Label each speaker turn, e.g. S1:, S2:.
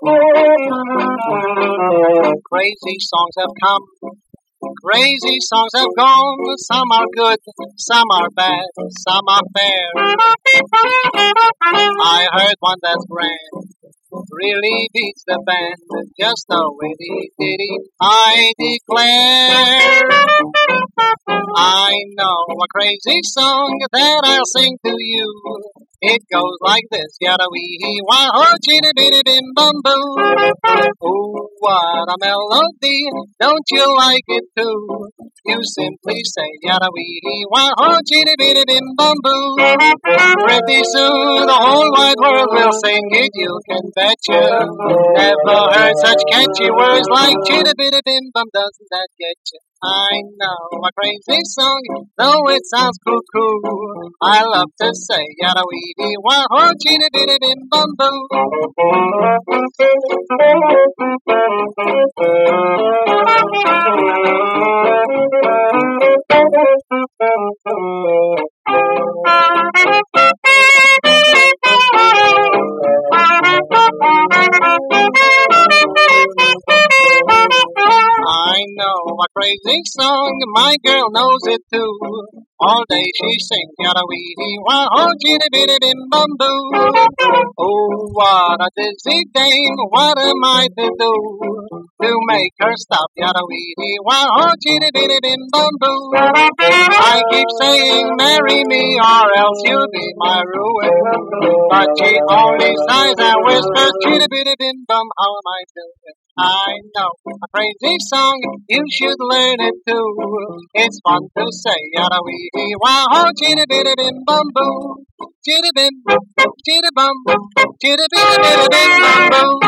S1: Crazy songs have come, crazy songs have gone. Some are good, some are bad, some are fair. I heard one that's grand, really beats the band, just the way he did it, I declare. I know a crazy song that I'll sing to you. It goes like this, yada wee hee wah ho chitty bitty bim bum boo. Oh, what a melody! Don't you like it too? You simply say yada wee hee wah ho chitty bitty bim bum boo. Pretty soon the whole wide world will sing it, you can betcha. Never heard such catchy words like chitty bitty bim bum. Doesn't that get you? I know a crazy song, though it sounds cuckoo. I love to say yada wee dee wah ho chitty bitty bim bum boo. I know a crazy song, my girl knows it too. All day she sings yada wee dee wah ho chitty bitty bim bum boo. Oh, what a dizzy dame, what am I to do to make her stop yada wee dee wah ho chitty bitty bim bum boo. I keep saying marry me or else you'll be my ruin, but she only sighs and whispers chitty bitty bim bum. How am I doing? I know a crazy song, you should learn it too. It's fun to say yada wee dee wah ho chitty bitty bim bum boo. Chitty bim, chitty bum, chitty bitty bitty bim bum boo.